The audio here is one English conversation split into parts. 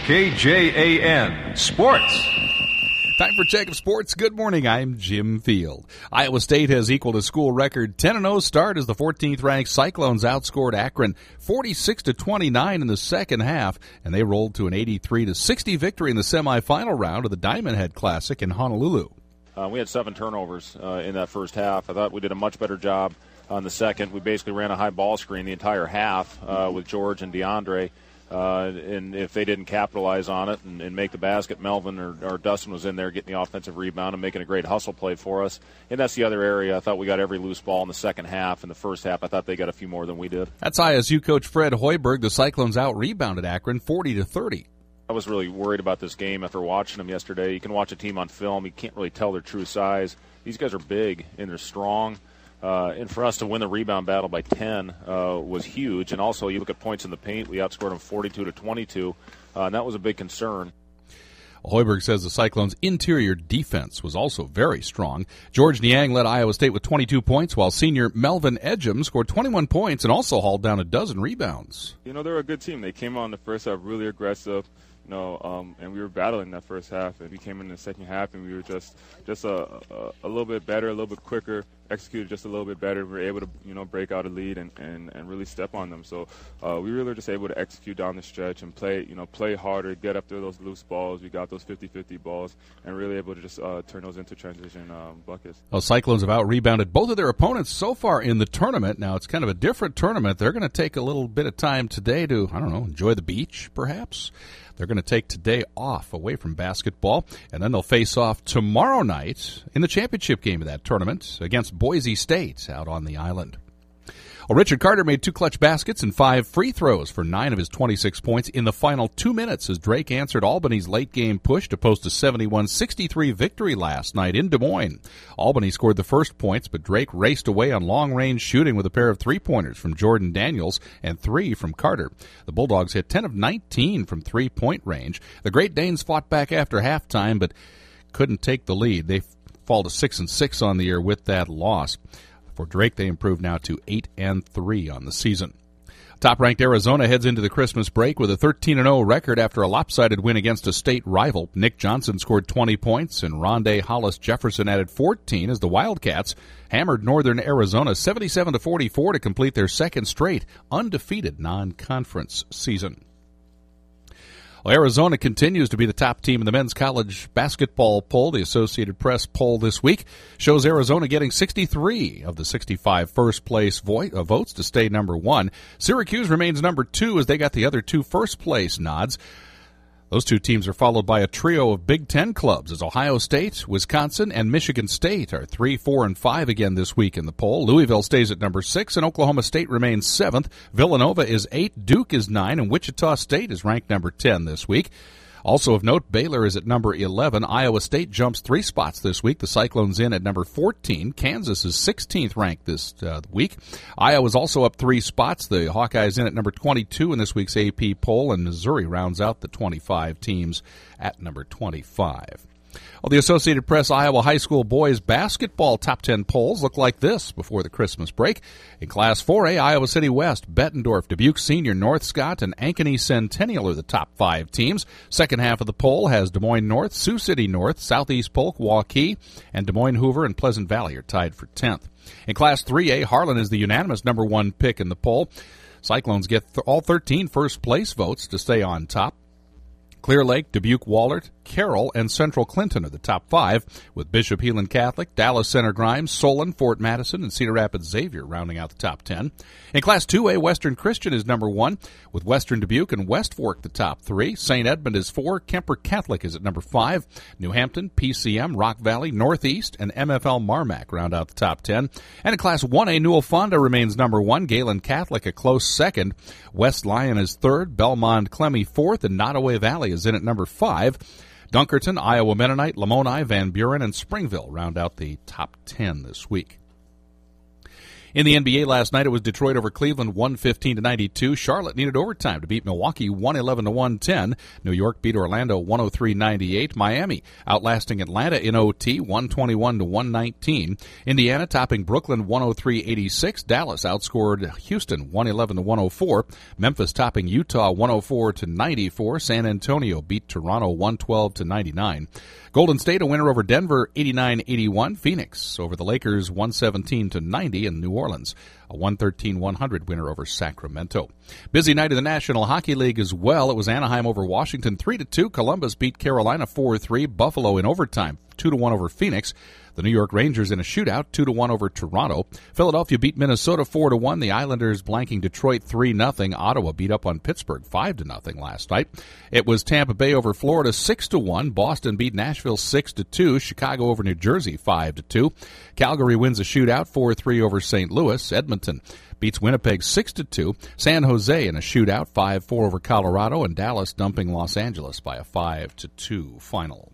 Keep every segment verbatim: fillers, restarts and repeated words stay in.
K J A N Sports. Time for Check of Sports. Good morning. I'm Jim Field. Iowa State has equaled a school record ten and oh start as the fourteenth ranked Cyclones outscored Akron forty-six to twenty-nine in the second half, and they rolled to an eighty-three to sixty victory in the semifinal round of the Diamond Head Classic in Honolulu. Uh, we had seven turnovers uh, in that first half. I thought we did a much better job on the second. We basically ran a high ball screen the entire half uh, with George and DeAndre. Uh, and if they didn't capitalize on it and, and make the basket, Melvin or, or Dustin was in there getting the offensive rebound and making a great hustle play for us. And that's the other area. I thought we got every loose ball in the second half. In the first half, I thought they got a few more than we did. That's I S U coach Fred Hoiberg. The Cyclones out-rebounded Akron forty to thirty. I was really worried about this game after watching them yesterday. You can watch a team on film. You can't really tell their true size. These guys are big and they're strong. Uh, and for us to win the rebound battle by ten uh, was huge. And also, you look at points in the paint, we outscored them forty-two to twenty-two, uh, and that was a big concern. Hoiberg says the Cyclones' interior defense was also very strong. George Niang led Iowa State with twenty-two points, while senior Melvin Edgem scored twenty-one points and also hauled down a dozen rebounds. You know, they're a good team. They came out in the first half really aggressive. You know, um, and we were battling that first half, and we came in the second half, and we were just just a, a, a little bit better, a little bit quicker, executed just a little bit better. We were able to, you know, break out a lead and, and, and really step on them. So uh, we really were just able to execute down the stretch and play, you know, play harder, get up there those loose balls. We got those fifty-fifty balls, and really able to just uh, turn those into transition um, buckets. Well, Cyclones have out-rebounded both of their opponents so far in the tournament. Now, it's kind of a different tournament. They're going to take a little bit of time today to, I don't know, enjoy the beach, perhaps. They're going to take today off away from basketball, and then they'll face off tomorrow night in the championship game of that tournament against Boise State out on the island. Well, Richard Carter made two clutch baskets and five free throws for nine of his twenty-six points in the final two minutes as Drake answered Albany's late-game push to post a seventy-one sixty-three victory last night in Des Moines. Albany scored the first points, but Drake raced away on long-range shooting with a pair of three-pointers from Jordan Daniels and three from Carter. The Bulldogs hit ten of nineteen from three-point range. The Great Danes fought back after halftime, but couldn't take the lead. They fall to six and six on the year with that loss. For Drake, they improved now to eight and three on the season. Top-ranked Arizona heads into the Christmas break with a thirteen and oh record after a lopsided win against a state rival. Nick Johnson scored twenty points, and Rondé Hollis Jefferson added fourteen as the Wildcats hammered Northern Arizona seventy-seven to forty-four to complete their second straight undefeated non-conference season. Well, Arizona continues to be the top team in the men's college basketball poll. The Associated Press poll this week shows Arizona getting sixty-three of the sixty-five first-place vo- uh, votes to stay number one. Syracuse remains number two as they got the other two first-place nods. Those two teams are followed by a trio of Big Ten clubs as Ohio State, Wisconsin, and Michigan State are three, four, and five again this week in the poll. Louisville stays at number six, and Oklahoma State remains seventh. Villanova is eight, Duke is nine, and Wichita State is ranked number ten this week. Also of note, Baylor is at number eleven. Iowa State jumps three spots this week. The Cyclones in at number fourteen. Kansas is sixteenth ranked this uh, week. Iowa's also up three spots. The Hawkeyes in at number twenty-two in this week's A P poll, and Missouri rounds out the twenty-five teams at number twenty-five. Well, the Associated Press Iowa High School boys basketball top ten polls look like this before the Christmas break. In Class four A, Iowa City West, Bettendorf, Dubuque Senior, North Scott, and Ankeny Centennial are the top five teams. Second half of the poll has Des Moines North, Sioux City North, Southeast Polk, Waukee, and Des Moines Hoover and Pleasant Valley are tied for tenth. In Class three A, Harlan is the unanimous number one pick in the poll. Cyclones get th- all thirteen first-place votes to stay on top. Clear Lake, Dubuque Wahlert, Carroll, and Central Clinton are the top five, with Bishop Heelan Catholic, Dallas Center Grimes, Solon, Fort Madison, and Cedar Rapids Xavier rounding out the top ten. In Class two A, Western Christian is number one, with Western Dubuque and West Fork the top three. Saint Edmund is four, Kemper Catholic is at number five. New Hampton, P C M, Rock Valley, Northeast, and M F L Marmac round out the top ten. And in Class one A, Newell Fonda remains number one, Galen Catholic a close second. West Lyon is third, Belmont Clemmy fourth, and Nottoway Valley is in at number five. Dunkerton, Iowa Mennonite, Lamoni, Van Buren, and Springville round out the top ten this week. In the N B A last night, it was Detroit over Cleveland, one fifteen to ninety-two. Charlotte needed overtime to beat Milwaukee, one eleven to one ten. New York beat Orlando, one oh three ninety-eight. Miami outlasting Atlanta in O T, one twenty-one to one nineteen. Indiana topping Brooklyn, one oh three eighty-six. Dallas outscored Houston, one eleven to one oh four. Memphis topping Utah, one oh four to ninety-four. San Antonio beat Toronto, one twelve to ninety-nine. Golden State a winner over Denver, eighty-nine eighty-one. Phoenix over the Lakers, one seventeen to ninety. And New Orleans a one thirteen one hundred winner over Sacramento. Busy night in the National Hockey League as well. It was Anaheim over Washington, three to two. Columbus beat Carolina, four three. Buffalo in overtime, two to one over Phoenix. The New York Rangers in a shootout, two to one over Toronto. Philadelphia beat Minnesota four to one. The Islanders blanking Detroit three nothing. Ottawa beat up on Pittsburgh five to nothing last night. It was Tampa Bay over Florida six to one. Boston beat Nashville six to two. Chicago over New Jersey five to two. Calgary wins a shootout four three over Saint Louis. Edmonton beats Winnipeg six to two. San Jose in a shootout five four over Colorado, and Dallas dumping Los Angeles by a five to two final.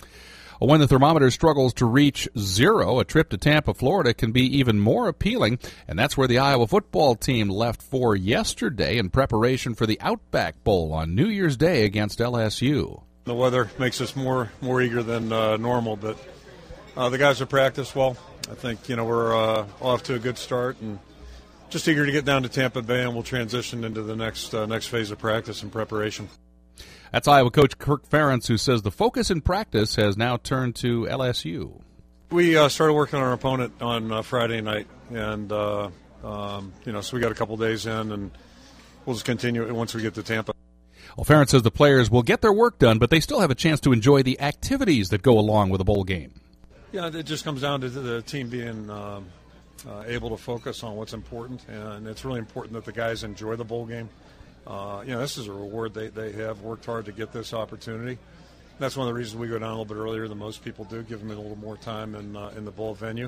When the thermometer struggles to reach zero, a trip to Tampa, Florida can be even more appealing, and that's where the Iowa football team left for yesterday in preparation for the Outback Bowl on New Year's Day against L S U. The weather makes us more more eager than uh, normal, but uh, the guys have practiced well. I think, you know, we're uh, off to a good start and just eager to get down to Tampa Bay, and we'll transition into the next uh, next phase of practice and preparation. That's Iowa coach Kirk Ferentz, who says the focus in practice has now turned to L S U. We uh, started working on our opponent on uh, Friday night, and uh, um, you know, so we got a couple days in, and we'll just continue it once we get to Tampa. Well, Ferentz says the players will get their work done, but they still have a chance to enjoy the activities that go along with a bowl game. Yeah, it just comes down to the team being um, uh, able to focus on what's important, and it's really important that the guys enjoy the bowl game. Uh, you know, this is a reward. They they have worked hard to get this opportunity. That's one of the reasons we go down a little bit earlier than most people do, give them a little more time in uh, in the bowl venue.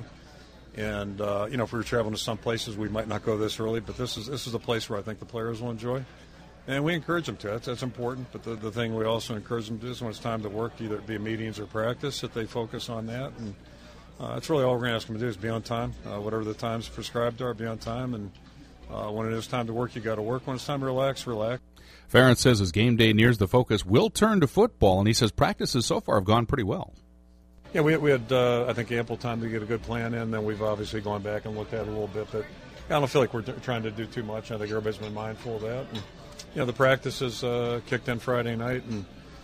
And uh, you know, if we were traveling to some places, we might not go this early. But this is this is a place where I think the players will enjoy, and we encourage them to. That's, that's important. But the, the thing we also encourage them to do is when it's time to work, either it be meetings or practice, that they focus on that. And uh, that's really all we're going to ask them to do is be on time, uh, whatever the times prescribed are, be on time. And Uh, when it is time to work, you got to work. When it's time to relax, relax. Ferentz says as game day nears, the focus will turn to football, and he says practices so far have gone pretty well. Yeah, we, we had, uh, I think, ample time to get a good plan in. Then we've obviously gone back and looked at it a little bit. But I don't feel like we're t- trying to do too much. I think everybody's been mindful of that. And, you know, the practices uh, kicked in Friday night, and,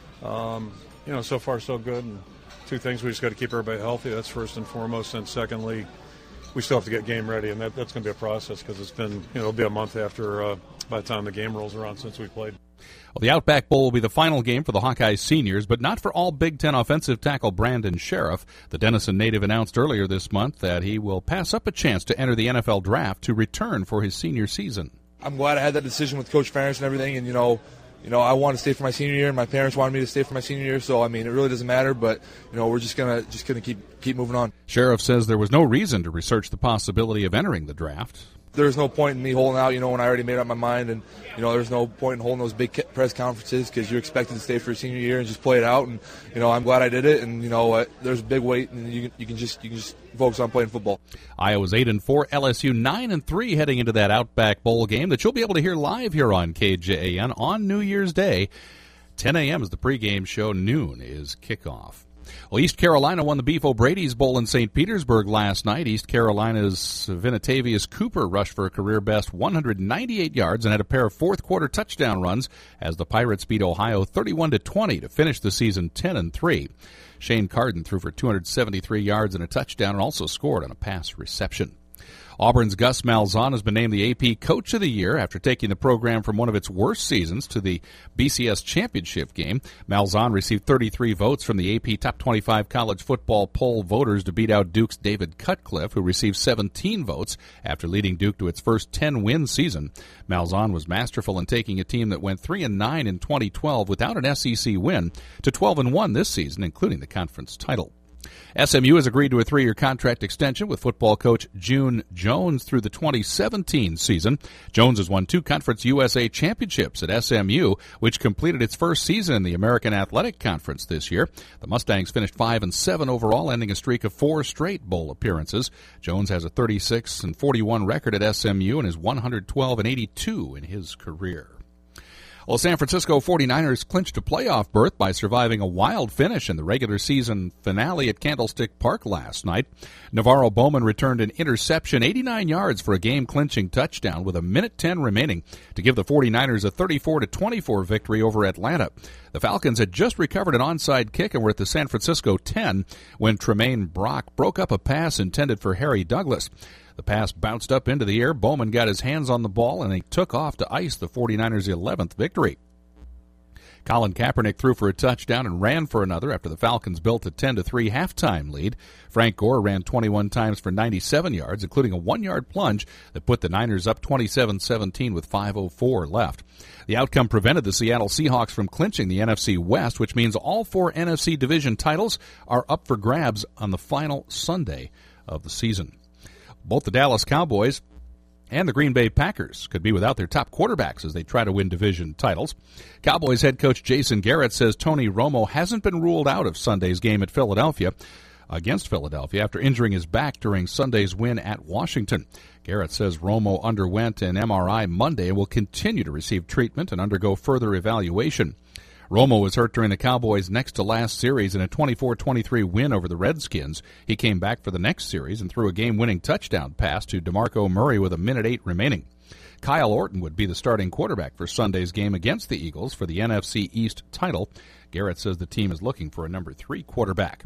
um, you know, so far so good. And two things, we just got to keep everybody healthy. That's first and foremost. And secondly, we still have to get game ready, and that, that's going to be a process because it's been, you know, it'll be a month after uh, by the time the game rolls around since we played. Well, the Outback Bowl will be the final game for the Hawkeyes seniors, but not for all Big Ten offensive tackle Brandon Sheriff. The Denison native announced earlier this month that he will pass up a chance to enter the N F L draft to return for his senior season. I'm glad I had that decision with Coach Ferentz and everything, and, you know, You know, I wanted to stay for my senior year, and my parents wanted me to stay for my senior year. So, I mean, it really doesn't matter. But, you know, we're just gonna just gonna keep keep moving on. Sheriff says there was no reason to research the possibility of entering the draft. There's no point in me holding out, you know, when I already made up my mind. And, you know, there's no point in holding those big press conferences because you're expected to stay for your senior year and just play it out. And, you know, I'm glad I did it. And, you know, uh, there's a big weight, and you can, you can just you can just focus on playing football. Iowa's eight and four, L S U nine and three heading into that Outback Bowl game that you'll be able to hear live here on K J A N on New Year's Day. ten a.m. is the pregame show. Noon is kickoff. Well, East Carolina won the Beef O'Brady's Bowl in Saint Petersburg last night. East Carolina's Vinatavius Cooper rushed for a career-best one hundred ninety-eight yards and had a pair of fourth-quarter touchdown runs as the Pirates beat Ohio thirty-one to twenty to finish the season ten and three. Shane Carden threw for two hundred seventy-three yards and a touchdown and also scored on a pass reception. Auburn's Gus Malzahn has been named the A P Coach of the Year after taking the program from one of its worst seasons to the B C S championship game. Malzahn received thirty-three votes from the A P Top twenty-five college football poll voters to beat out Duke's David Cutcliffe, who received seventeen votes after leading Duke to its first ten-win season. Malzahn was masterful in taking a team that went three and nine in twenty twelve without an S E C win to twelve and one this season, including the conference title. S M U has agreed to a three-year contract extension with football coach June Jones through the twenty seventeen season. Jones has won two Conference U S A championships at S M U, which completed its first season in the American Athletic Conference this year. The Mustangs finished five and seven overall, ending a streak of four straight bowl appearances. Jones has a thirty-six and forty-one record at S M U and is one hundred twelve and eighty-two in his career. Well, San Francisco forty-niners clinched a playoff berth by surviving a wild finish in the regular season finale at Candlestick Park last night. Navarro Bowman returned an interception eighty-nine yards for a game-clinching touchdown with a minute ten remaining to give the forty-niners a thirty-four to twenty-four victory over Atlanta. The Falcons had just recovered an onside kick and were at the San Francisco ten when Tremaine Brock broke up a pass intended for Harry Douglas. The pass bounced up into the air. Bowman got his hands on the ball, and he took off to ice the forty-niners' eleventh victory. Colin Kaepernick threw for a touchdown and ran for another after the Falcons built a ten to three halftime lead. Frank Gore ran twenty-one times for ninety-seven yards, including a one-yard plunge that put the Niners up twenty-seven seventeen with five oh four left. The outcome prevented the Seattle Seahawks from clinching the N F C West, which means all four N F C division titles are up for grabs on the final Sunday of the season. Both the Dallas Cowboys and the Green Bay Packers could be without their top quarterbacks as they try to win division titles. Cowboys head coach Jason Garrett says Tony Romo hasn't been ruled out of Sunday's game at Philadelphia against Philadelphia after injuring his back during Sunday's win at Washington. Garrett says Romo underwent an M R I Monday and will continue to receive treatment and undergo further evaluation. Romo was hurt during the Cowboys' next-to-last series in a twenty-four twenty-three win over the Redskins. He came back for the next series and threw a game-winning touchdown pass to DeMarco Murray with a minute eight remaining. Kyle Orton would be the starting quarterback for Sunday's game against the Eagles for the N F C East title. Garrett says the team is looking for a number three quarterback.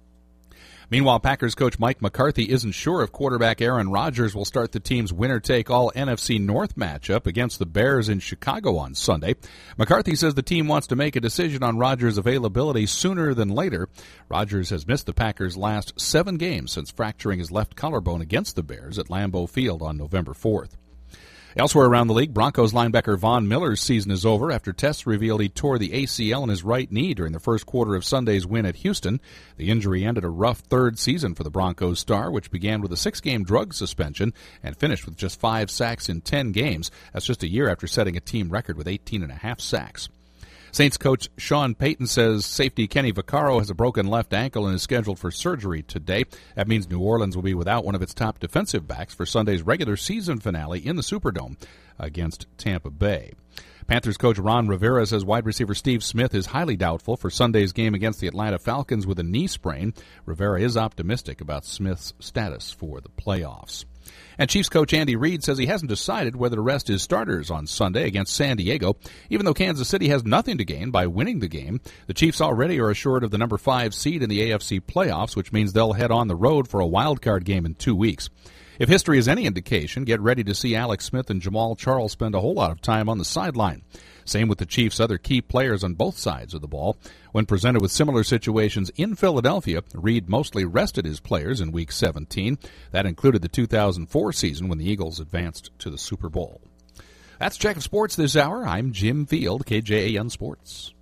Meanwhile, Packers coach Mike McCarthy isn't sure if quarterback Aaron Rodgers will start the team's winner-take-all N F C North matchup against the Bears in Chicago on Sunday. McCarthy says the team wants to make a decision on Rodgers' availability sooner than later. Rodgers has missed the Packers' last seven games since fracturing his left collarbone against the Bears at Lambeau Field on November fourth. Elsewhere around the league, Broncos linebacker Von Miller's season is over after tests revealed he tore the A C L in his right knee during the first quarter of Sunday's win at Houston. The injury ended a rough third season for the Broncos star, which began with a six-game drug suspension and finished with just five sacks in ten games. That's just a year after setting a team record with eighteen and a half sacks. Saints coach Sean Payton says safety Kenny Vaccaro has a broken left ankle and is scheduled for surgery today. That means New Orleans will be without one of its top defensive backs for Sunday's regular season finale in the Superdome against Tampa Bay. Panthers coach Ron Rivera says wide receiver Steve Smith is highly doubtful for Sunday's game against the Atlanta Falcons with a knee sprain. Rivera is optimistic about Smith's status for the playoffs. And Chiefs coach Andy Reid says he hasn't decided whether to rest his starters on Sunday against San Diego. Even though Kansas City has nothing to gain by winning the game, the Chiefs already are assured of the number five seed in the A F C playoffs, which means they'll head on the road for a wild card game in two weeks. If history is any indication, get ready to see Alex Smith and Jamal Charles spend a whole lot of time on the sideline. Same with the Chiefs' other key players on both sides of the ball. When presented with similar situations in Philadelphia, Reid mostly rested his players in Week seventeen. That included the two thousand four season when the Eagles advanced to the Super Bowl. That's Check of Sports this hour. I'm Jim Field, K J A N Sports.